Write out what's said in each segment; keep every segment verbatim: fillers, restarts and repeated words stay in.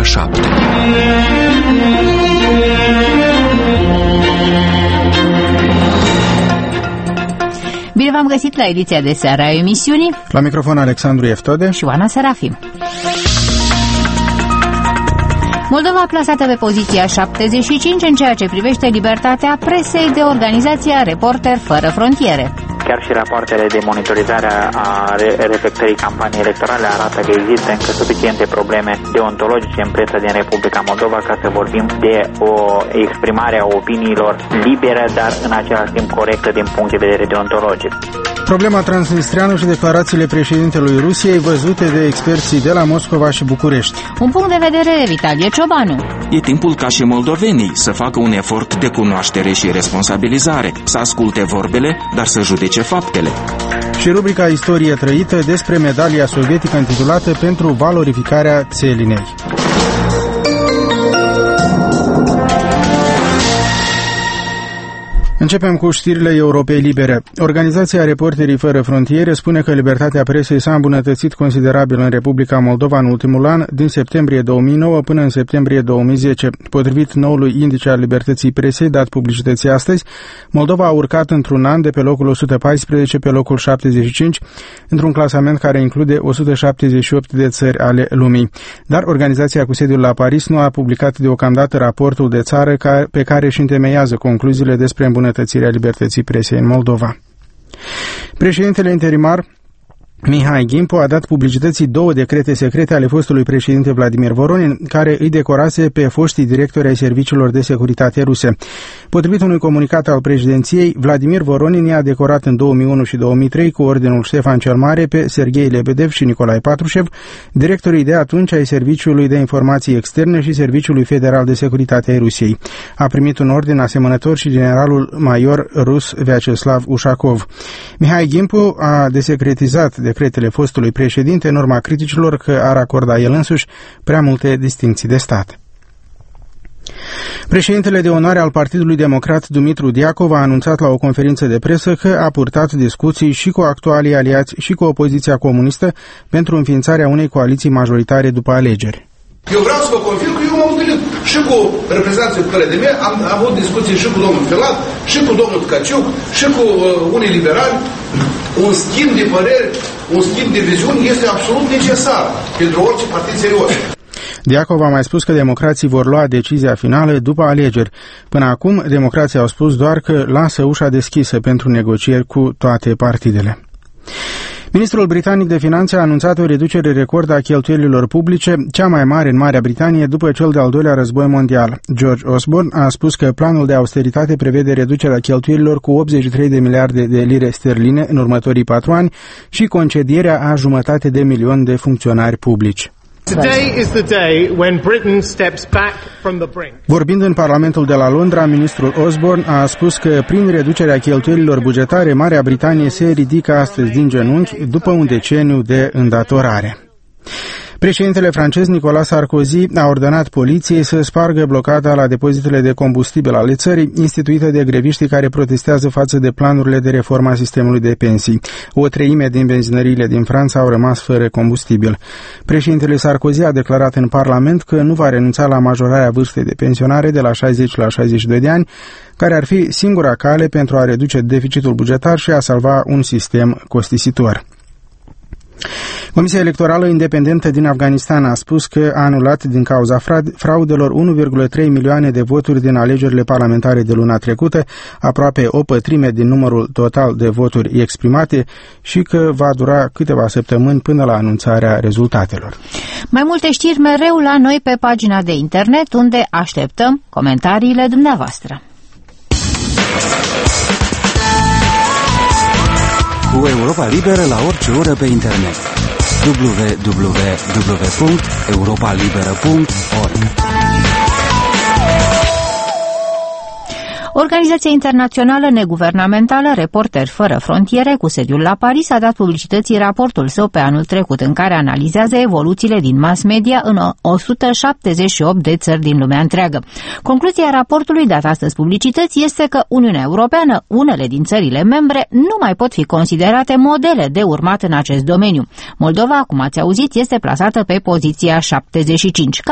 ora șapte. Bine v-am găsit la ediția de seară a emisiunii. La microfon Alexandru Eftode și Oana Serafim. Moldova plasată pe poziția șaptezeci și cinci în ceea ce privește libertatea presei de organizația Reporter Fără Frontiere. Chiar și rapoartele de monitorizare a reflectării campaniei electorale arată că există încă suficiente probleme deontologice în presa din Republica Moldova ca să vorbim de o exprimare a opiniilor liberă, dar în același timp corectă din punct de vedere deontologic. Problema transnistreană și declarațiile președintelui Rusiei văzute de experții de la Moscova și București. Un punct de vedere de Vitalie Ciobanu. E timpul ca și moldovenii să facă un efort de cunoaștere și responsabilizare, să asculte vorbele, dar să judece faptele. Și rubrica Istorie trăită despre medalia sovietică intitulată Pentru valorificarea țelinei. Începem cu știrile Europei Libere. Organizația Reporterii Fără Frontiere spune că libertatea presei s-a îmbunătățit considerabil în Republica Moldova în ultimul an, din septembrie două mii nouă până în septembrie două mii zece. Potrivit noului indice al libertății presei dat publicității astăzi, Moldova a urcat într-un an de pe locul o sută paisprezece pe locul șaptezeci și cinci, într-un clasament care include o sută șaptezeci și opt de țări ale lumii. Dar organizația cu sediul la Paris nu a publicat deocamdată raportul de țară pe care își întemeiază concluziile despre îmbunătățirea libertății presei în Moldova. Președintele interimar Mihai Gimpo a dat publicității două decrete secrete ale fostului președinte Vladimir Voronin, care îi decorase pe foștii directori ai serviciilor de securitate ruse. Potrivit unui comunicat al președinției, Vladimir Voronin i-a decorat în două mii unu și două mii trei cu ordinul Ștefan cel Mare pe Serghei Lebedev și Nicolae Patrușev, directorii de atunci ai Serviciului de Informații Externe și Serviciului Federal de Securitate ai Rusiei. A primit un ordin asemănător și generalul major rus Vyacheslav Ushakov. Mihai Gimpo a desecretizat decretele fostului președinte în urma criticilor că ar acorda el însuși prea multe distincții de stat. Președintele de onoare al Partidului Democrat, Dumitru Diacov, a anunțat la o conferință de presă că a purtat discuții și cu actualii aliați și cu opoziția comunistă pentru înființarea unei coaliții majoritare după alegeri. Eu vreau să vă confirm că eu m-am întâlnit și cu reprezentanții cu care de mine, am, am avut discuții și cu domnul Filat, și cu domnul Tcaciuc, și cu uh, unii liberali. Un schimb de păreri, un schimb de viziuni este absolut necesar pentru orice partid serios. Diacov a mai spus că democrații vor lua decizia finală după alegeri. Până acum, democrații au spus doar că lasă ușa deschisă pentru negocieri cu toate partidele. Ministrul britanic de Finanțe a anunțat o reducere record a cheltuielilor publice, cea mai mare în Marea Britanie după cel de-al doilea război mondial. George Osborne a spus că planul de austeritate prevede reducerea cheltuielilor cu optzeci și trei de miliarde de lire sterline în următorii patru ani și concedierea a jumătate de milion de funcționari publici. Today is the day when Britain steps back from the brink. Vorbind în Parlamentul de la Londra, ministrul Osborne a spus că prin reducerea cheltuielilor bugetare, Marea Britanie se ridică astăzi din genunchi după un deceniu de îndatorare. Președintele francez Nicolas Sarkozy a ordonat poliției să spargă blocada la depozitele de combustibil ale țării, instituită de greviștii care protestează față de planurile de reformă a sistemului de pensii. O treime din benzinăriile din Franța au rămas fără combustibil. Președintele Sarkozy a declarat în Parlament că nu va renunța la majorarea vârstei de pensionare de la șaizeci la șaizeci și doi de ani, care ar fi singura cale pentru a reduce deficitul bugetar și a salva un sistem costisitor. Comisia Electorală Independentă din Afganistan a spus că a anulat din cauza fraudelor unu virgulă trei milioane de voturi din alegerile parlamentare de luna trecută, aproape o pătrime din numărul total de voturi exprimate, și că va dura câteva săptămâni până la anunțarea rezultatelor. Mai multe știri mereu la noi pe pagina de internet, unde așteptăm comentariile dumneavoastră. Cu Europa Liberă la orice oră pe internet. w w w punct europa liberă punct org. Organizația internațională neguvernamentală Reporteri Fără Frontiere, cu sediul la Paris, a dat publicității raportul său pe anul trecut, în care analizează evoluțiile din mass media în o sută șaptezeci și opt de țări din lumea întreagă. Concluzia raportului dat astăzi publicității este că Uniunea Europeană, unele din țările membre, nu mai pot fi considerate modele de urmat în acest domeniu. Moldova, cum ați auzit, este plasată pe poziția șaptezeci și cinci, cam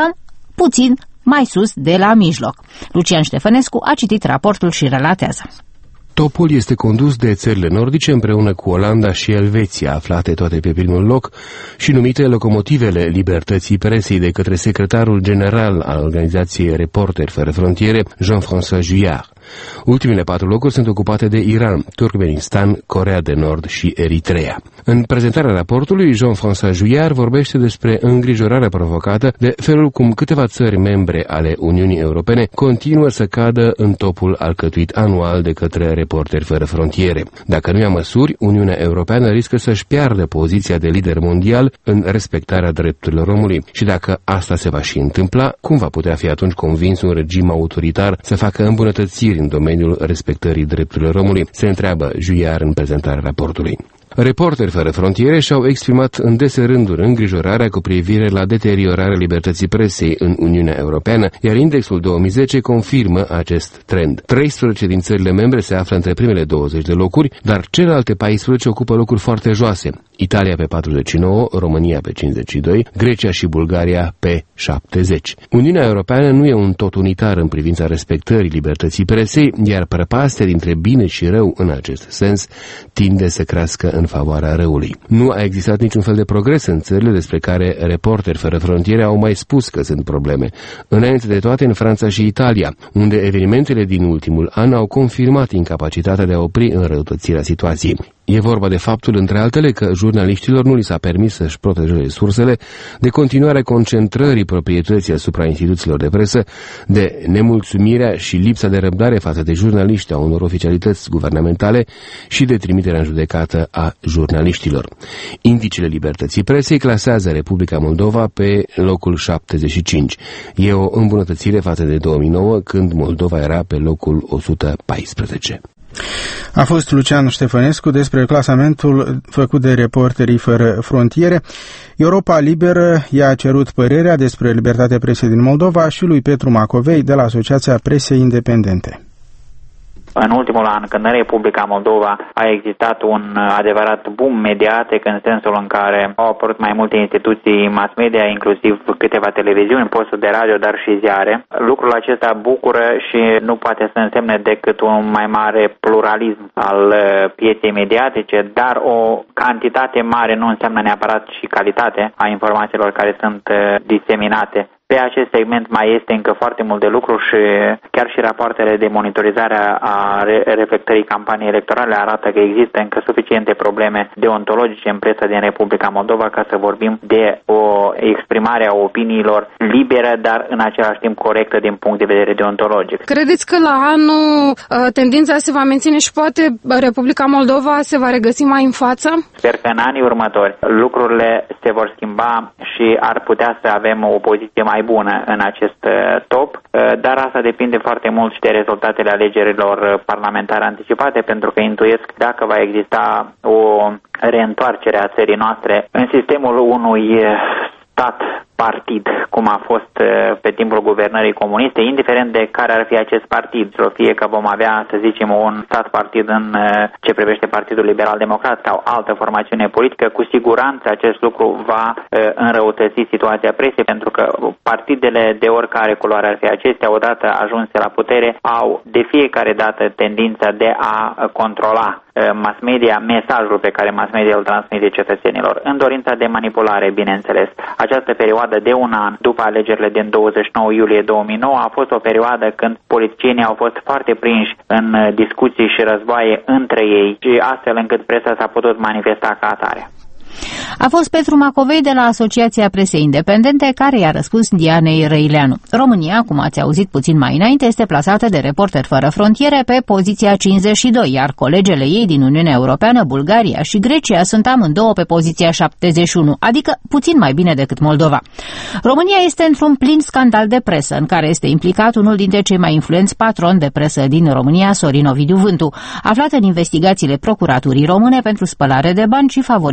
puțin mai sus de la mijloc. Lucian Ștefănescu a citit raportul și relatează. Topul este condus de țările nordice împreună cu Olanda și Elveția, aflate toate pe primul loc și numite locomotivele libertății presei de către secretarul general al organizației Reporteri fără frontiere, Jean-François Juillard. Ultimele patru locuri sunt ocupate de Iran, Turkmenistan, Coreea de Nord și Eritrea. În prezentarea raportului, Jean-François Juillard vorbește despre îngrijorarea provocată de felul cum câteva țări membre ale Uniunii Europene continuă să cadă în topul alcătuit anual de către Reporteri fără frontiere. Dacă nu ia măsuri, Uniunea Europeană riscă să-și piardă poziția de lider mondial în respectarea drepturilor omului. Și dacă asta se va și întâmpla, cum va putea fi atunci convins un regim autoritar să facă îmbunătățiri în domeniul respectării drepturilor omului, se întreabă Juillard în prezentarea raportului. Reporteri fără frontiere și-au exprimat în dese rânduri îngrijorarea cu privire la deteriorarea libertății presei în Uniunea Europeană, iar indexul două mii zece confirmă acest trend. treisprezece din țările membre se află între primele douăzeci de locuri, dar celelalte paisprezece ocupă locuri foarte joase. Italia pe patruzeci și nouă, România pe cincizeci și doi, Grecia și Bulgaria pe șaptezeci. Uniunea Europeană nu e un tot unitar în privința respectării libertății presei, iar prăpastia dintre bine și rău în acest sens tinde să crească în favoarea răului. Nu a existat niciun fel de progres în țările despre care Reporteri fără frontiere au mai spus că sunt probleme. Înainte de toate în Franța și Italia, unde evenimentele din ultimul an au confirmat incapacitatea de a opri înrăutățirea situației. E vorba de faptul, între altele, că jurnaliștilor nu li s-a permis să-și protejeze sursele, de continuarea concentrării proprietății asupra instituțiilor de presă, de nemulțumirea și lipsa de răbdare față de jurnaliști a unor oficialități guvernamentale și de trimiterea în judecată a jurnaliștilor. Indicele libertății presei clasează Republica Moldova pe locul șaptezeci și cinci. E o îmbunătățire față de două mii nouă, când Moldova era pe locul o sută paisprezece. A fost Lucian Ștefănescu despre clasamentul făcut de Reporterii fără frontiere. Europa Liberă i-a cerut părerea despre libertatea presei din Moldova și lui Petru Macovei de la Asociația Presei Independente. În ultimul an, când în Republica Moldova a existat un adevărat boom mediatic, în sensul în care au apărut mai multe instituții mass media, inclusiv câteva televiziuni, posturi de radio, dar și ziare, lucrul acesta bucură și nu poate să însemne decât un mai mare pluralism al pieței mediatice, dar o cantitate mare nu înseamnă neapărat și calitate a informațiilor care sunt diseminate. Pe acest segment mai este încă foarte mult de lucru și chiar și rapoartele de monitorizare a reflectării campaniei electorale arată că există încă suficiente probleme deontologice în presa din Republica Moldova ca să vorbim de o exprimare a opiniilor liberă, dar în același timp corectă din punct de vedere deontologic. Credeți că la anul tendința se va menține și poate Republica Moldova se va regăsi mai în față? Sper că în anii următori lucrurile se vor schimba și ar putea să avem o poziție mai bună în acest top, dar asta depinde foarte mult și de rezultatele alegerilor parlamentare anticipate, pentru că intuiesc dacă va exista o reîntoarcere a țării noastre în sistemul unui stat partid, cum a fost pe timpul guvernării comuniste, indiferent de care ar fi acest partid, fie că vom avea, să zicem, un stat partid în ce privește Partidul Liberal Democrat sau altă formațiune politică, cu siguranță acest lucru va înrăutăți situația presei, pentru că partidele de oricare culoare ar fi acestea, odată ajunse la putere, au de fiecare dată tendința de a controla mass media, mesajul pe care mass media îl transmite cetățenilor, în dorința de manipulare, bineînțeles. Această perioadă de un an după alegerile din douăzeci și nouă iulie două mii nouă a fost o perioadă când politicienii au fost foarte prinși în discuții și războaie între ei și astfel încât presa s-a putut manifesta ca atare. A fost Petru Macovei de la Asociația Presei Independente care i-a răspuns Dianei Răileanu. România, cum ați auzit puțin mai înainte, este plasată de Reporteri fără frontiere pe poziția cincizeci și doi, iar colegele ei din Uniunea Europeană, Bulgaria și Grecia, sunt amândouă pe poziția șaptezeci și unu, adică puțin mai bine decât Moldova. România este într-un plin scandal de presă, în care este implicat unul dintre cei mai influenți patroni de presă din România, Sorin Ovidiu Vântu, aflat în investigațiile Procuraturii Române pentru spălare de bani și favorizarea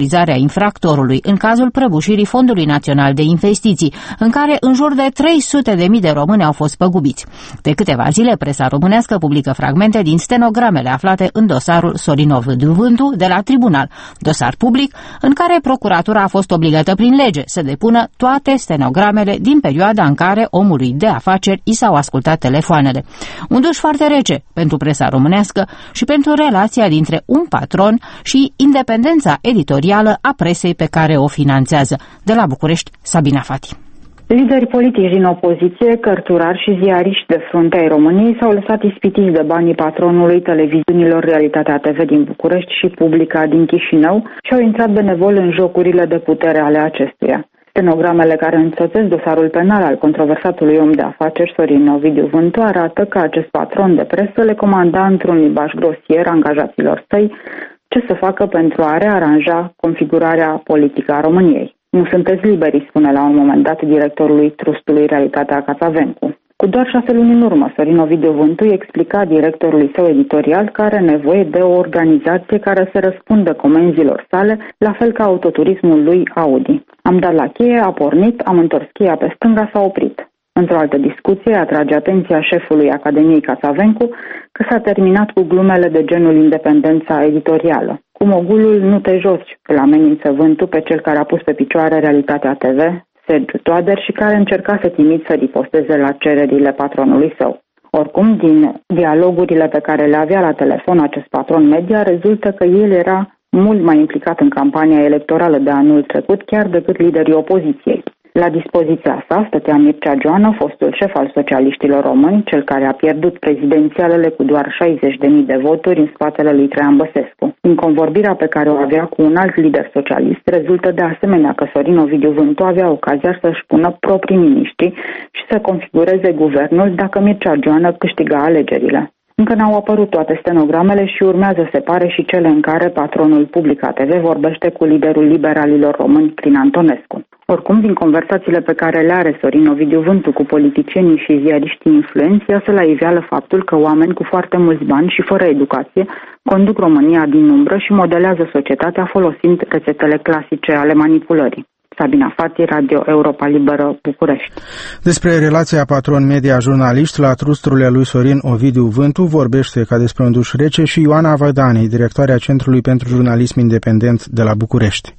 infractorului în cazul prăbușirii Fondului Național de Investiții, în care în jur de trei sute de mii de români au fost păgubiți. De câteva zile, presa românească publică fragmente din stenogramele aflate în dosarul Sorin Ovidiu Vântu de la tribunal, dosar public în care procuratura a fost obligată prin lege să depună toate stenogramele din perioada în care omului de afaceri i s-au ascultat telefoanele. Un duș foarte rece pentru presa românească și pentru relația dintre un patron și independența editorială a presei pe care o finanțează. De la București, Sabina Fati. Liderii politici din opoziție, cărturari și ziariști de frunte ai României s-au lăsat ispitiți de banii patronului televiziunilor Realitatea T V din București și Publica din Chișinău și au intrat benevol în jocurile de putere ale acestuia. Stenogramele care însoțesc dosarul penal al controversatului om de afaceri Sorin Ovidiu Vântu arată că acest patron de presă le comanda într-un limbaj grosier angajaților săi ce să facă pentru a rearanja configurarea politică a României. Nu sunteți liberi, spune la un moment dat directorului trustului Realitatea Cațavencu. Cu doar șase luni în urmă, Sorin Ovidiu Vântu explica directorului său editorial că are nevoie de o organizație care să răspundă comenzilor sale, la fel ca autoturismul lui Audi. Am dat la cheie, a pornit, am întors cheia pe stânga, s-a oprit. Într-o altă discuție, atrage atenția șefului Academiei Cațavencu că s-a terminat cu glumele de genul independența editorială. Cu mogulul nu te joci, îl amenință Vântu pe cel care a pus pe picioare Realitatea T V, Sergiu Toader, și care încercase timid să riposteze la cererile patronului său. Oricum, din dialogurile pe care le avea la telefon acest patron media, rezultă că el era mult mai implicat în campania electorală de anul trecut chiar decât liderii opoziției. La dispoziția sa stătea Mircea Joană, fostul șef al socialiștilor români, cel care a pierdut prezidențialele cu doar șaizeci de mii de voturi în spatele lui Traian Băsescu. Din convorbirea pe care o avea cu un alt lider socialist, rezultă de asemenea că Sorin Ovidiu Vântu avea ocazia să-și pună proprii miniștri și să configureze guvernul dacă Mircea Joană câștiga alegerile. Încă n-au apărut toate stenogramele și urmează, se pare, și cele în care patronul Publica T V vorbește cu liderul liberalilor români, Crin Antonescu. Oricum, din conversațiile pe care le are Sorin Ovidiu Vântu cu politicienii și ziariștii influenți, iasă la iveală faptul că oameni cu foarte mulți bani și fără educație conduc România din umbră și modelează societatea folosind rețetele clasice ale manipulării. Sabina Fati, Radio Europa Liberă, București. Despre relația patron-media-jurnaliști la trusturile lui Sorin Ovidiu Vântu vorbește ca despre un duș rece și Ioana Vădani, directoarea Centrului pentru Jurnalism Independent de la București.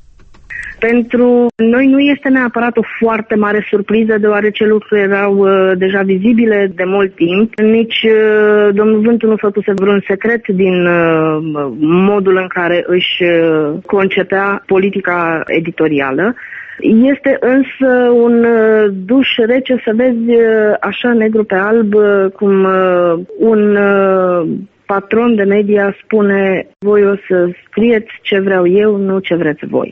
Pentru noi nu este neapărat o foarte mare surpriză, deoarece lucrurile erau uh, deja vizibile de mult timp. Nici uh, domnul Vântu nu făcuse vreun secret din uh, modul în care își uh, concepea politica editorială. Este însă un uh, duș rece să vezi uh, așa negru pe alb uh, cum uh, un uh, patron de media spune: voi o să scrieți ce vreau eu, nu ce vreți voi.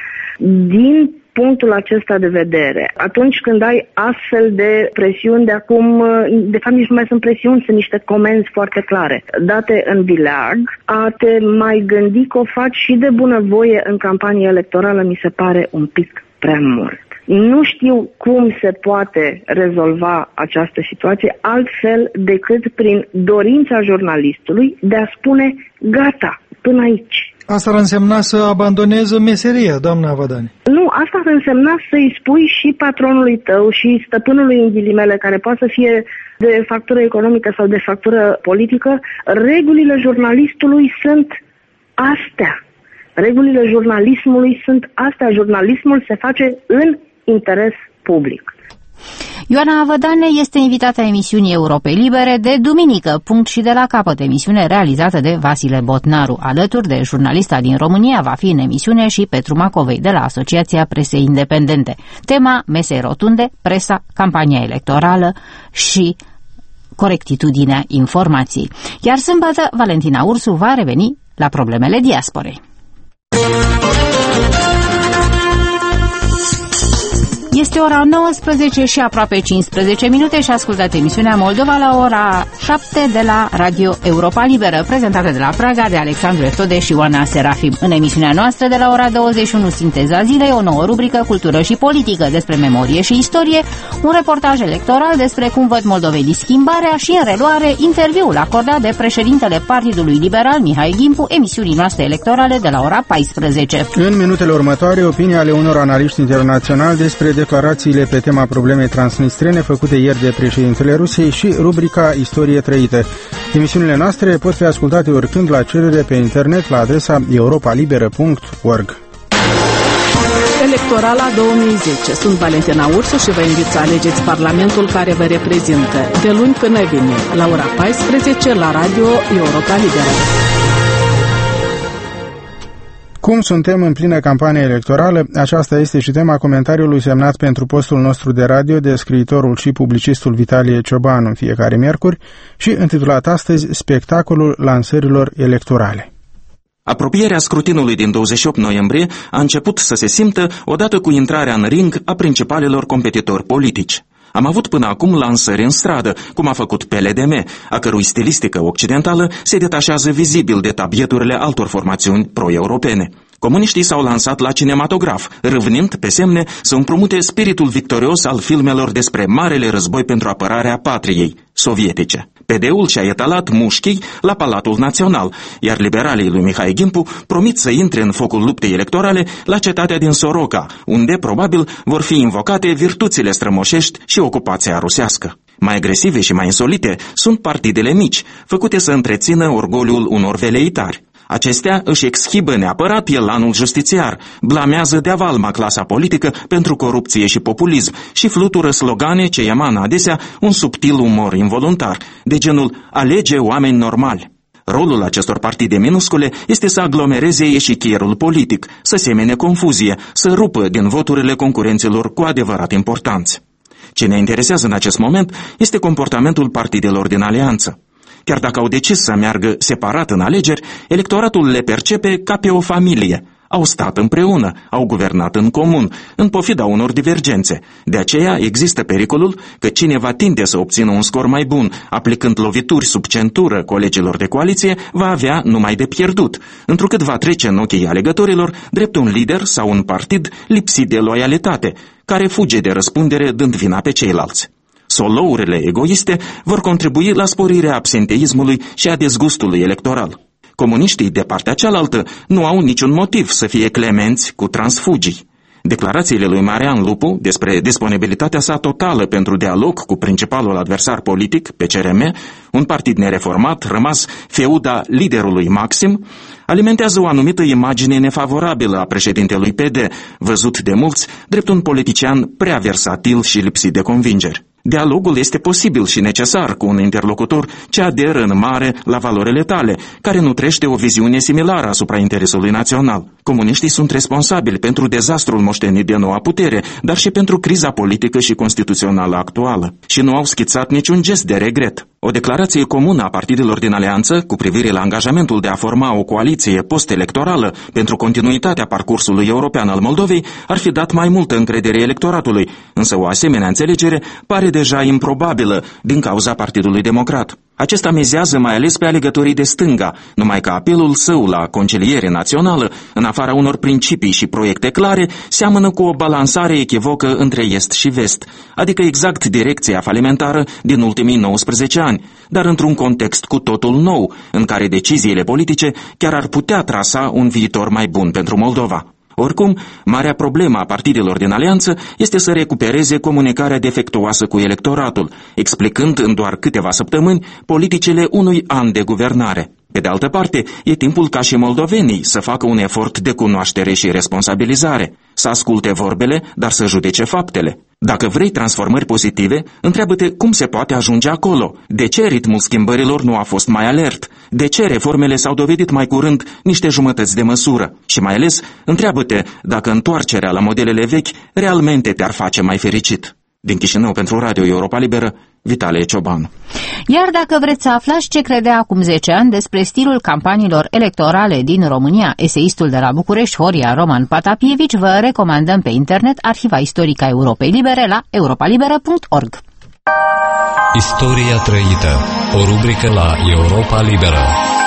Din punctul acesta de vedere, atunci când ai astfel de presiuni de acum, de fapt nici nu mai sunt presiuni, sunt niște comenzi foarte clare, date în vileag, a te mai gândi că o faci și de bunăvoie în campanie electorală, mi se pare un pic prea mult. Nu știu cum se poate rezolva această situație altfel decât prin dorința jurnalistului de a spune gata, până aici. Asta ar însemna să abandoneze meseria, doamna Vădani. Nu, asta ar însemna să-i spui și patronului tău și stăpânului în ghilimele, care poate să fie de factură economică sau de factură politică, regulile jurnalistului sunt astea. Regulile jurnalismului sunt astea. Jurnalismul se face în interes public. Ioana Vădane este invitată a emisiunii Europei Libere de duminică, punct și de la capăt, emisiune realizată de Vasile Botnaru. Alături de jurnalista din România va fi în emisiune și Petru Macovei de la Asociația Presei Independente. Tema mesei rotunde, presa, campania electorală și corectitudinea informației. Iar sâmbătă, Valentina Ursu va reveni la problemele diasporei. Este Este ora nouăsprezece și aproape cincisprezece minute și ascultați emisiunea Moldova la ora șapte de la Radio Europa Liberă, prezentată de la Praga de Alexandru Eftode și Oana Serafim. În emisiunea noastră de la ora douăzeci și unu Sinteza zilei, o nouă rubrică Cultură și Politică despre memorie și istorie, un reportaj electoral despre cum văd moldovenii schimbarea și în reluare interviul acordat de președintele Partidului Liberal Mihai Gimpu emisiunii noastre electorale de la ora paisprezece. În minutele următoare, opinia ale unor analiști internaționali despre declarațiile pe tema problemei transnistrene făcute ieri de președintele Rusiei și rubrica Istorie trăită. Emisiunile noastre pot fi ascultate oricând la cerere pe internet la adresa europa liberă punct org. Electorala două mii zece. Sunt Valentina Ursu și vă invit să alegeți Parlamentul care vă reprezintă de luni până vineri, la ora paisprezece la Radio Europa Liberă. Cum suntem în plină campanie electorală, aceasta este și tema comentariului semnat pentru postul nostru de radio de scriitorul și publicistul Vitalie Ciobanu în fiecare miercuri și intitulat astăzi Spectacolul lansărilor electorale. Apropierea scrutinului din douăzeci și opt noiembrie a început să se simtă odată cu intrarea în ring a principalilor competitori politici. Am avut până acum lansări în stradă, cum a făcut P L D M, a cărui stilistică occidentală se detașează vizibil de tabieturile altor formațiuni pro-europene. Comuniștii s-au lansat la cinematograf, râvnind pe semne să împrumute spiritul victorios al filmelor despre Marele Război pentru apărarea patriei, sovietice. P D-ul și-a etalat mușchii la Palatul Național, iar liberalii lui Mihai Gimpu promit să intre în focul luptei electorale la cetatea din Soroca, unde probabil vor fi invocate virtuțile strămoșești și ocupația rusească. Mai agresive și mai insolite sunt partidele mici, făcute să întrețină orgoliul unor veleitari. Acestea își exhibă neapărat elanul justițiar, blamează de avalma clasa politică pentru corupție și populism și flutură slogane ce emană adesea un subtil umor involuntar, de genul alege oameni normali. Rolul acestor partide minuscule este să aglomereze eșichierul politic, să semene confuzie, să rupă din voturile concurenților cu adevărat importanți. Ce ne interesează în acest moment este comportamentul partidelor din alianță. Chiar dacă au decis să meargă separat în alegeri, electoratul le percepe ca pe o familie. Au stat împreună, au guvernat în comun, în pofida unor divergențe. De aceea există pericolul că cine va tinde să obțină un scor mai bun, aplicând lovituri sub centură colegilor de coaliție, va avea numai de pierdut, întrucât va trece în ochii alegătorilor drept un lider sau un partid lipsit de loialitate, care fuge de răspundere dând vina pe ceilalți. Solourile egoiste vor contribui la sporirea absenteismului și a dezgustului electoral. Comuniștii de partea cealaltă nu au niciun motiv să fie clemenți cu transfugii. Declarațiile lui Marian Lupu despre disponibilitatea sa totală pentru dialog cu principalul adversar politic, P C R M, un partid nereformat, rămas feuda liderului Maxim, alimentează o anumită imagine nefavorabilă a președintelui P D, văzut de mulți drept un politician prea versatil și lipsit de convingeri. Dialogul este posibil și necesar cu un interlocutor ce aderă în mare la valorile tale, care nutrește o viziune similară asupra interesului național. Comuniștii sunt responsabili pentru dezastrul moștenit de noua putere, dar și pentru criza politică și constituțională actuală. Și nu au schițat niciun gest de regret. O declarație comună a partidelor din alianță cu privire la angajamentul de a forma o coaliție post-electorală pentru continuitatea parcursului european al Moldovei ar fi dat mai multă încredere electoratului, însă o asemenea înțelegere pare deja improbabilă din cauza Partidului Democrat. Acesta mizează mai ales pe alegătorii de stânga, numai că apelul său la conciliere națională, în afara unor principii și proiecte clare, seamănă cu o balansare echivocă între est și vest, adică exact direcția falimentară din ultimii nouăsprezece ani, dar într-un context cu totul nou, în care deciziile politice chiar ar putea trasa un viitor mai bun pentru Moldova. Oricum, marea problemă a partidelor din alianță este să recupereze comunicarea defectuoasă cu electoratul, explicând în doar câteva săptămâni politicile unui an de guvernare. Pe de altă parte, e timpul ca și moldovenii să facă un efort de cunoaștere și responsabilizare, să asculte vorbele, dar să judece faptele. Dacă vrei transformări pozitive, întreabă-te cum se poate ajunge acolo, de ce ritmul schimbărilor nu a fost mai alert, de ce reformele s-au dovedit mai curând niște jumătăți de măsură și mai ales, întreabă-te dacă întoarcerea la modelele vechi realmente te-ar face mai fericit. Din Chișinău pentru Radio Europa Liberă, Vitalie Ciobanu. Iar dacă vreți să aflați ce credea acum zece ani despre stilul campaniilor electorale din România, eseistul de la București, Horia Roman Patapievici, vă recomandăm pe internet Arhiva Istorică a Europei Libere la europa liberă punct org. Istoria trăită, o rubrică la Europa Liberă.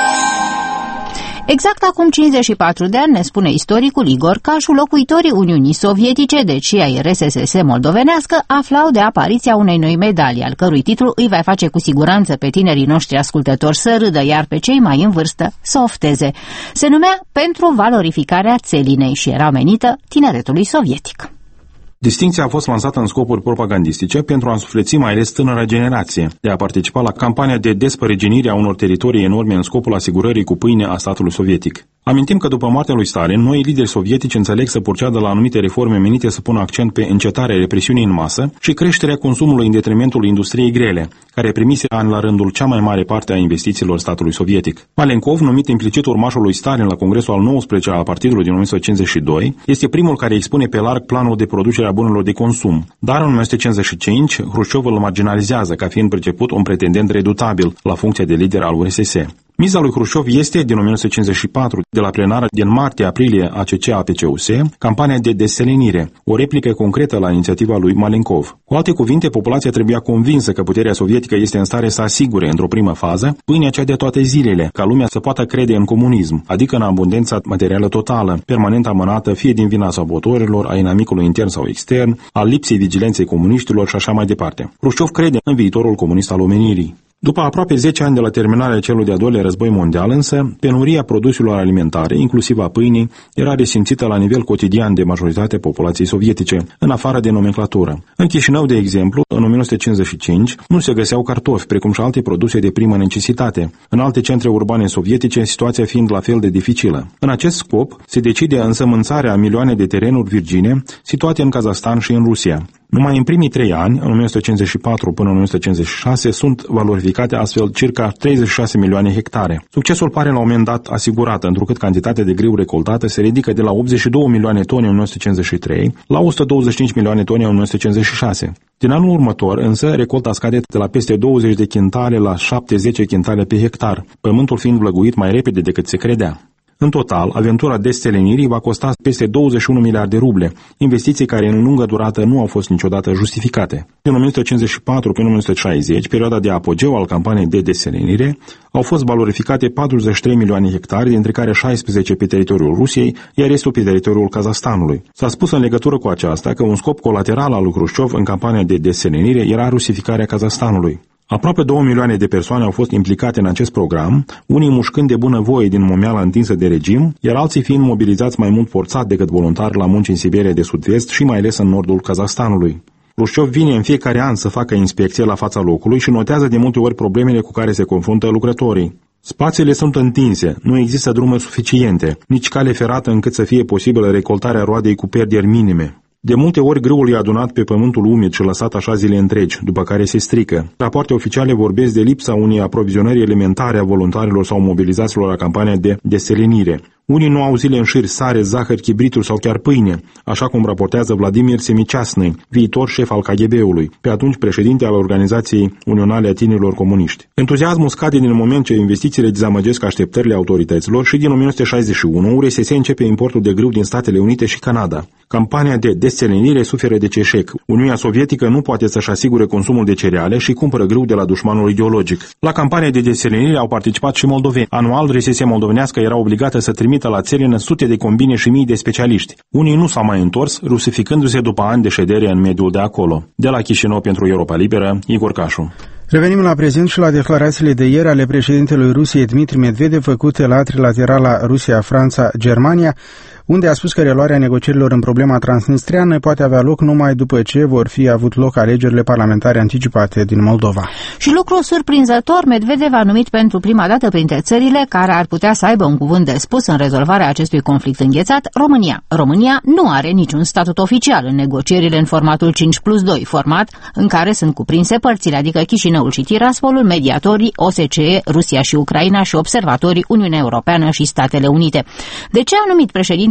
Exact acum cincizeci și patru de ani, ne spune istoricul Igor Cașu, locuitorii Uniunii Sovietice, deci ai R S S moldovenească, aflau de apariția unei noi medalii, al cărui titlu îi va face cu siguranță pe tinerii noștri ascultători să râdă, iar pe cei mai în vârstă să ofteze. Se numea Pentru valorificarea țelinei și era menită tineretului sovietic. Distincția a fost lansată în scopuri propagandistice pentru a însufleți mai ales tânăra generație, de a participa la campania de despărăginire a unor teritorii enorme în scopul asigurării cu pâine a statului sovietic. Amintim că după moartea lui Stalin, noi lideri sovietici înțeleg să proceadă la anumite reforme menite să pună accent pe încetarea represiunii în masă și creșterea consumului în detrimentul industriei grele, care primise an la rândul cea mai mare parte a investițiilor statului sovietic. Malenkov, numit implicit urmașul lui Stalin la Congresul al nouăsprezecelea al partidului din o mie nouă sute cincizeci și doi, este primul care expune pe larg planul de producere a bunurilor de consum. Dar în o mie nouă sute cincizeci și cinci, Hrușciov îl marginalizează ca fiind perceput un pretendent redutabil la funcția de lider al U R S S. Miza lui Hrușciov este, din o mie nouă sute cincizeci și patru, de la plenara din martie-aprilie A C C A P C U S, campania de deselenire, o replică concretă la inițiativa lui Malenkov. Cu alte cuvinte, populația trebuia convinsă că puterea sovietică este în stare să asigure, într-o primă fază, pâinea cea de toate zilele, ca lumea să poată crede în comunism, adică în abundența materială totală, permanent amânată fie din vina sabotorilor, a inamicului intern sau extern, al lipsei vigilenței comuniștilor și așa mai departe. Hrușciov crede în viitorul comunist al omenirii. După aproape zece ani de la terminarea celui de-al doilea război mondial, însă, penuria produselor alimentare, inclusiv a pâinii, era resimțită la nivel cotidian de majoritatea populației sovietice, în afară de nomenclatură. În Chișinău, de exemplu, în o mie nouă sute cincizeci și cinci, nu se găseau cartofi, precum și alte produse de primă necesitate. În alte centre urbane sovietice, situația fiind la fel de dificilă. În acest scop, se decide însămânțarea a milioane de terenuri virgine situate în Kazahstan și în Rusia. Numai în primii trei ani, în o mie nouă sute cincizeci și patru până în o mie nouă sute cincizeci și șase, sunt valorificate astfel circa treizeci și șase milioane hectare. Succesul pare la un moment dat asigurat, întrucât cantitatea de grâu recoltată se ridică de la optzeci și două milioane tone în o mie nouă sute cincizeci și trei la o sută douăzeci și cinci milioane tone în o mie nouă sute cincizeci și șase. Din anul următor, însă, recolta scade de la peste douăzeci de chintale la șapte-zece chintale pe hectar, pământul fiind vlăguit mai repede decât se credea. În total, aventura destelenirii va costa peste douăzeci și unu miliarde de ruble, investiții care în lungă durată nu au fost niciodată justificate. Din o mie nouă sute cincizeci și patru până în o mie nouă sute șaizeci, perioada de apogeu al campaniei de deselenire, au fost valorificate patruzeci și trei milioane hectare, dintre care șaisprezece pe teritoriul Rusiei, iar restul pe teritoriul Kazahstanului. S-a spus în legătură cu aceasta că un scop colateral al lui Hrușciov în campania de deselenire era rusificarea Kazahstanului. Aproape două milioane de persoane au fost implicate în acest program, unii mușcând de bunăvoie din momeala întinsă de regim, iar alții fiind mobilizați mai mult forțat decât voluntari la munci în Siberia de sud-vest și mai ales în nordul Kazahstanului. Hrușciov vine în fiecare an să facă inspecție la fața locului și notează de multe ori problemele cu care se confruntă lucrătorii. Spațiile sunt întinse, nu există drumuri suficiente, nici cale ferată încât să fie posibilă recoltarea roadei cu pierderi minime. De multe ori grâul e adunat pe pământul umid și lăsat așa zile întregi, după care se strică. Rapoarte oficiale vorbesc de lipsa unei aprovizionări elementare a voluntarilor sau mobilizaților la campania de deselenire. Unii nu au zile în șir sare, zahăr, chibrituri sau chiar pâine, așa cum raportează Vladimir Semiciasnăi, viitor șef al K G B-ului, pe atunci președinte al Organizației Unionale a Tinerilor Comuniști. Entuziasmul scade din moment ce investițiile dezamăgesc așteptările autorităților și din o mie nouă sute șaizeci și unu U R S S începe importul de grâu din Statele Unite și Canada. Campania de deselenire suferă de eșec. Uniunea Sovietică nu poate să-și asigure consumul de cereale și cumpără grâu de la dușmanul ideologic. La campania de deselenire au participat și moldoveni. Anual, R S S moldovenească era obligată să trimită la țelină sute de combine și mii de specialiști. Unii nu s-au mai întors, rusificându-se după ani de ședere în mediul de acolo. De la Chișinău pentru Europa Liberă, Igor Cașu. Revenim la prezent și la declarațiile de ieri ale președintelui Rusiei Dmitri Medvedev făcute la trilaterala Rusia-Franța-Germania, unde a spus că reluarea negocierilor în problema transnistriană poate avea loc numai după ce vor fi avut loc alegerile parlamentare anticipate din Moldova. Și lucru surprinzător, Medvedev a numit pentru prima dată printre țările care ar putea să aibă un cuvânt de spus în rezolvarea acestui conflict înghețat, România. România nu are niciun statut oficial în negocierile în formatul cinci plus doi, format în care sunt cuprinse părțile, adică Chișinăul și Tiraspolul, mediatorii, O S C E, Rusia și Ucraina și observatorii Uniunea Europeană și Statele Unite. De ce a numit președintele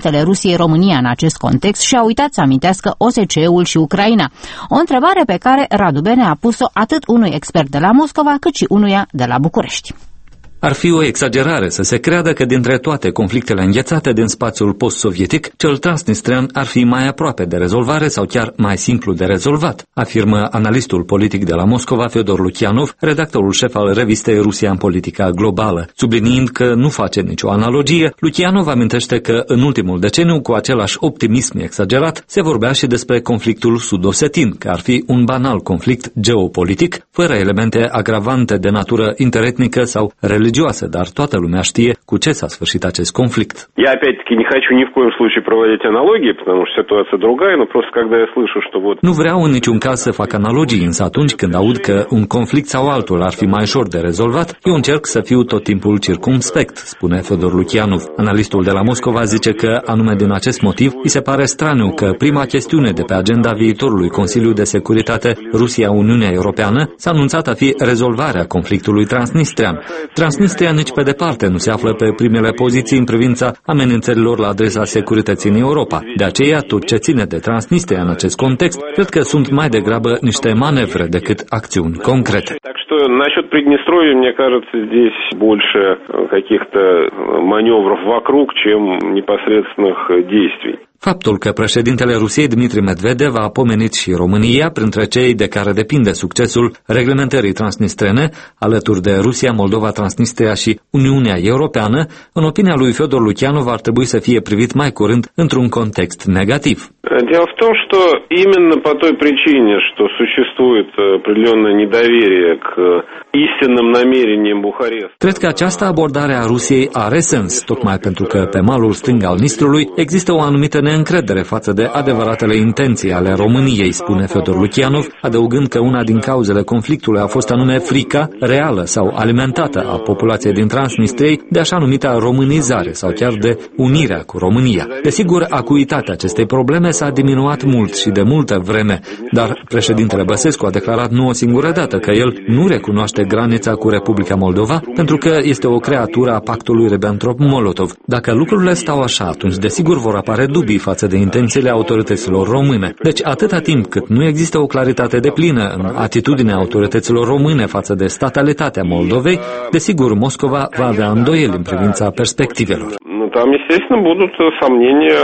președintele Rusiei România în acest context și a uitat să amintească O S C E-ul și Ucraina. O întrebare pe care Radu Bene a pus-o atât unui expert de la Moscova cât și unuia de la București. Ar fi o exagerare să se creadă că dintre toate conflictele înghețate din spațiul post-sovietic, cel transnistrean ar fi mai aproape de rezolvare sau chiar mai simplu de rezolvat, afirmă analistul politic de la Moscova, Fyodor Lukianov, redactorul șef al revistei Rusia în politica globală. Subliniind că nu face nicio analogie, Lukianov amintește că în ultimul deceniu, cu același optimism exagerat, se vorbea și despre conflictul sud-osetin, că ar fi un banal conflict geopolitic, fără elemente agravante de natură interetnică sau religioasă. Dar toată lumea știe cu ce s-a sfârșit acest conflict. Я опять-таки не хочу ни в коем случае проводить аналогии, потому что ситуация другая, но просто когда я слышу, что вот... Nu vreau în niciun caz să fac analogii, însă atunci când aud că un conflict sau altul ar fi mai ușor de rezolvat, eu încerc să fiu tot timpul circumspect, spune Fyodor Lukianov. Analistul de la Moscova zice că, anume din acest motiv, îi se pare straniu că prima chestiune de pe agenda viitorului Consiliu de Securitate Rusia-Uniunea Europeană s-a anunțat a fi rezolvarea conflictului transnistrian. Transnistria nici pe departe nu se află pe primele poziții în privința amenințărilor la adresa securității în Europa. De aceea, tot ce ține de Transnistria în acest context, cred că sunt mai degrabă niște manevre decât acțiuni concrete. Так что насчет Приднестровья, мне кажется, здесь больше каких-то маневров вокруг, чем непосредственных действий. Faptul că președintele Rusiei Dmitri Medvedev a pomenit și România printre cei de care depinde succesul reglementării transnistrene, alături de Rusia, Moldova, Transnistria și Uniunea Europeană, în opinia lui Fyodor Lukianov ar trebui să fie privit mai curând într-un context negativ. Дело в том, что именно по той причине, что существует определенное недоверие к истинным намерениям Бухареста. Cred că această abordare a Rusiei are sens, tocmai pentru că pe malul stâng al Nistrului există o anumită neîncredere față de adevăratele intenții ale României, spune Fyodor Lukianov, adăugând că una din cauzele conflictului a fost anume frica reală sau alimentată a populației din Transnistriei de așa numita românizare sau chiar de unirea cu România. Desigur, acuitatea acestei probleme s-a diminuat mult și de multă vreme, dar președintele Băsescu a declarat nu o singură dată că el nu recunoaște granița cu Republica Moldova pentru că este o creatură a pactului Ribbentrop-Molotov. Dacă lucrurile stau așa, atunci desigur vor apare dubii față de intențiile autorităților române. Deci atâta timp cât nu există o claritate deplină în atitudinea autorităților române față de statalitatea Moldovei, desigur Moscova va avea îndoieli în privința perspectivelor. Там, естественно, будут сомнения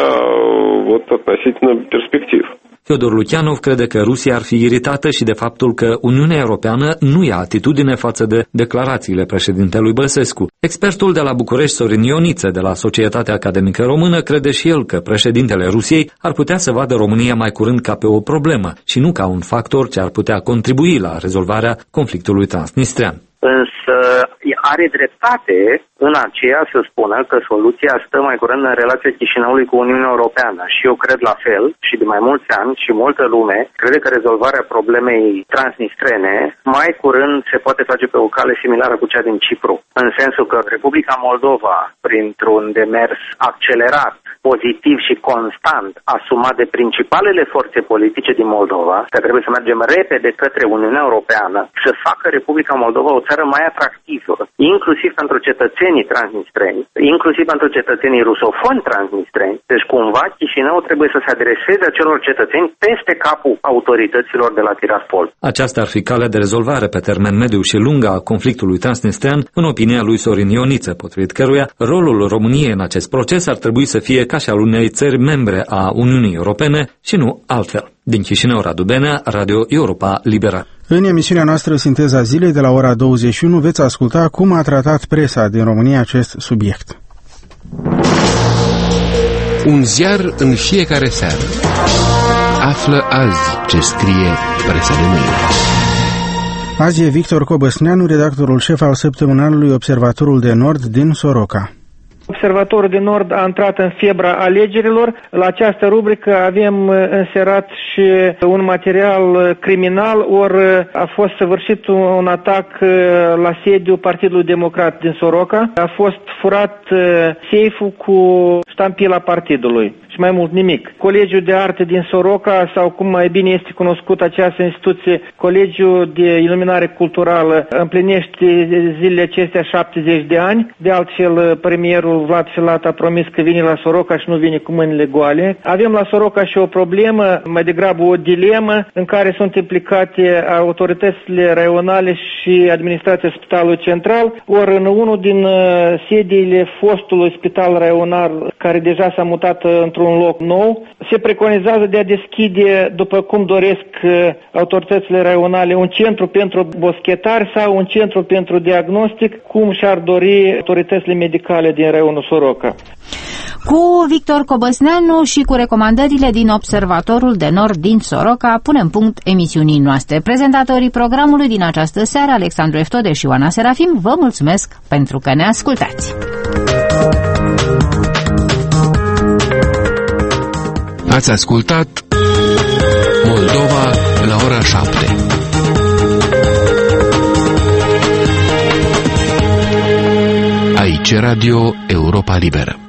вот относительно перспектив. Fyodor Lukianov crede că Rusia ar fi iritată și de faptul că Uniunea Europeană nu ia atitudine față de declarațiile președintelui Băsescu. Expertul de la București, Sorin Ioniță, de la Societatea Academică Română, crede și el că președintele Rusiei ar putea să vadă România mai curând ca pe o problemă și nu ca un factor ce ar putea contribui la rezolvarea conflictului transnistrian. Însă are dreptate în aceea să spună că soluția stă mai curând în relația Chișinăului cu Uniunea Europeană și eu cred la fel și de mai mulți ani și multă lume crede că rezolvarea problemei transnistrene mai curând se poate face pe o cale similară cu cea din Cipru, în sensul că Republica Moldova, printr-un demers accelerat, pozitiv și constant asumat de principalele forțe politice din Moldova, că trebuie să mergem repede către Uniunea Europeană, să facă Republica Moldova o țară mai atractivă, inclusiv pentru cetățenii transnistreni, inclusiv pentru cetățenii rusofoni transnistreni. Deci cumva Chișinău trebuie să se adreseze acelor cetățeni peste capul autorităților de la Tiraspol. Aceasta ar fi calea de rezolvare pe termen mediu și lung a conflictului transnistrian, în opinia lui Sorin Ioniță, potrivit căruia rolul României în acest proces ar trebui să fie ca și al unei țări membre a Uniunii Europene și nu altfel. Din Chișinău, Radu Benea, Radio Europa Liberă. În emisiunea noastră Sinteza Zilei de la ora douăzeci și unu veți asculta cum a tratat presa din România acest subiect. Un ziar în fiecare seară. Află azi ce scrie presa de mâine. Azi e Victor Cobăsneanu, redactorul șef al săptămânalului Observatorul de Nord din Soroca. Observatorul de Nord a intrat în febra alegerilor. La această rubrică avem înserat și un material criminal, ori a fost săvârșit un atac la sediul Partidului Democrat din Soroca. A fost furat seiful cu ștampila partidului și mai mult nimic. Colegiul de Arte din Soroca, sau cum mai bine este cunoscut această instituție, Colegiul de Iluminare Culturală, împlinește zilele acestea șaptezeci de ani. De altfel, premierul Vlad Filat a promis că vine la Soroca și nu vine cu mâinile goale. Avem la Soroca și o problemă, mai degrabă o dilemă, în care sunt implicate autoritățile raionale și administrația Spitalului Central, ori în unul din sediile fostului spital raional, care deja s-a mutat într-un loc nou, se preconizează de a deschide, după cum doresc autoritățile raionale, un centru pentru boschetari sau un centru pentru diagnostic, cum și-ar dori autoritățile medicale din raionul Soroca. Cu Victor Cobăsneanu și cu recomandările din Observatorul de Nord din Soroca punem punct emisiunii noastre. Prezentatorii programului din această seară, Alexandru Eftode și Ioana Serafim, vă mulțumesc pentru că ne ascultați. Ați ascultat Moldova la ora șapte. Aici Radio Europa Liberă.